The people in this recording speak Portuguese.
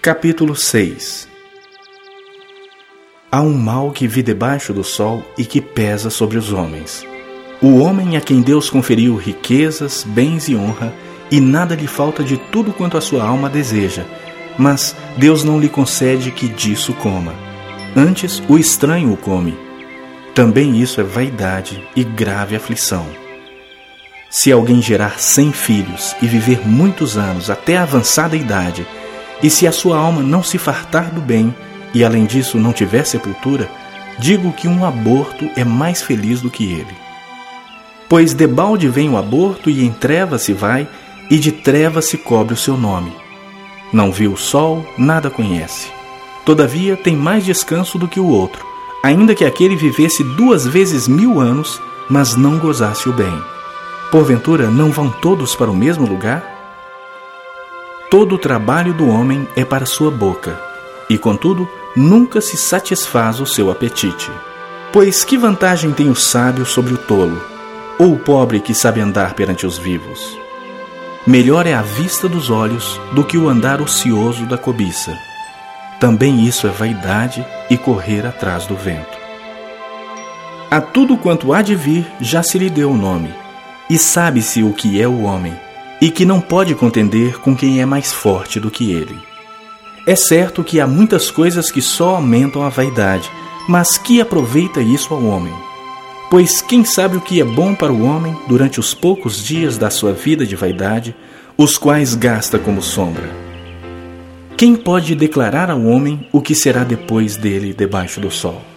Capítulo 6. Há um mal que vi debaixo do sol e que pesa sobre os homens. O homem a quem Deus conferiu riquezas, bens e honra, e nada lhe falta de tudo quanto a sua alma deseja, mas Deus não lhe concede que disso coma. Antes, o estranho o come. Também isso é vaidade e grave aflição. Se alguém gerar 100 filhos e viver muitos anos até a avançada idade, e se a sua alma não se fartar do bem, e além disso não tiver sepultura, digo que um aborto é mais feliz do que ele. Pois debalde vem o aborto e em trevas se vai, e de trevas se cobre o seu nome. Não viu o sol, nada conhece. Todavia tem mais descanso do que o outro, ainda que aquele vivesse 2 vezes 1000 anos, mas não gozasse o bem. Porventura não vão todos para o mesmo lugar? Todo o trabalho do homem é para sua boca, e contudo nunca se satisfaz o seu apetite. Pois que vantagem tem o sábio sobre o tolo, ou o pobre que sabe andar perante os vivos? Melhor é a vista dos olhos do que o andar ocioso da cobiça. Também isso é vaidade e correr atrás do vento. A tudo quanto há de vir já se lhe deu o nome, e sabe-se o que é o homem, e que não pode contender com quem é mais forte do que ele. É certo que há muitas coisas que só aumentam a vaidade, mas que aproveita isso ao homem? Pois quem sabe o que é bom para o homem durante os poucos dias da sua vida de vaidade, os quais gasta como sombra? Quem pode declarar ao homem o que será depois dele debaixo do sol?